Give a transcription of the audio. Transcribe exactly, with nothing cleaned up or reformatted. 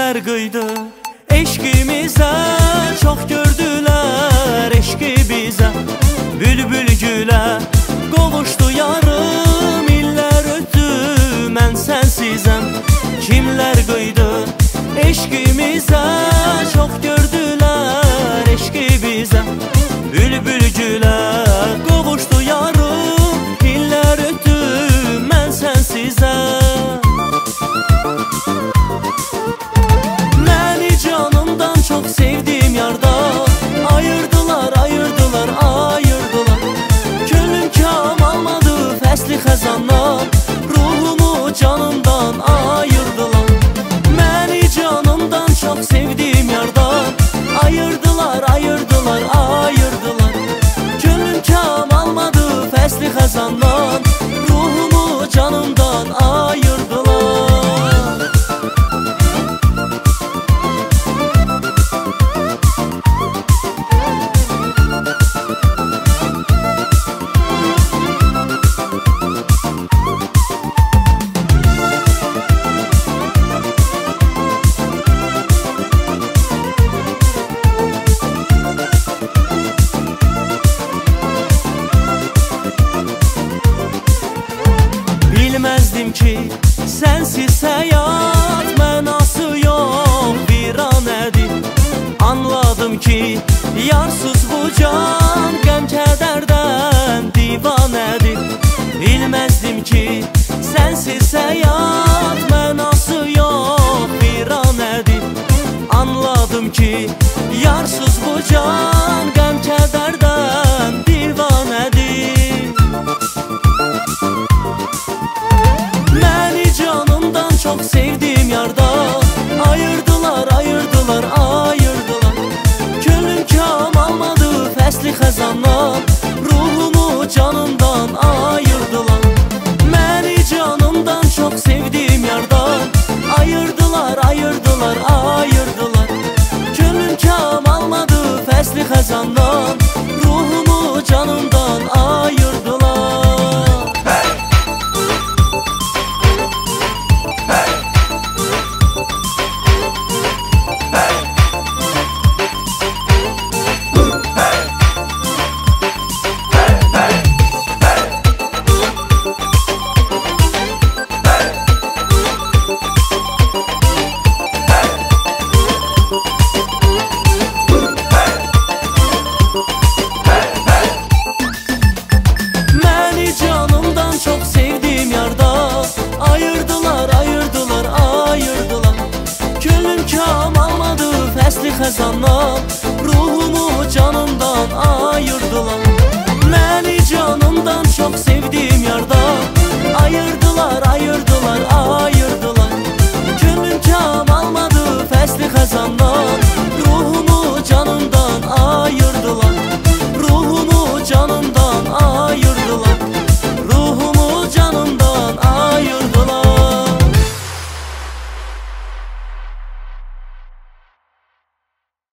Kimlər qıydı eşqimizə, çox gördülər eşqi bizə. Bülbül gülə qovuşdu yarım, illər ötdü mən sənsizəm. Kimlər qıydı eşqimizə, çox gördülər eşqi bizə. Bülbül gülə qovuşdu yarım, illər ötdü mən sənsizəm. Çok sevdiğim yardan ayırdılar, ayırdılar, ayırdılar. Könlüm kam almadı fəsli xəzandan, ruhumu canımdan ayırdılar. Məni canımdan çok sevdiğim yardan ayırdılar, ayırdılar, ayırdılar. Könlüm kam almadı fəsli xəzandan, ruhumu canımdan ayırdılar. Bilməzdim ki, sənsiz həyat mənası yox viranədir. Anladım ki, yarsız bu can qəm-kədərdən divanədir. Bilməzdim ki, sənsiz həyat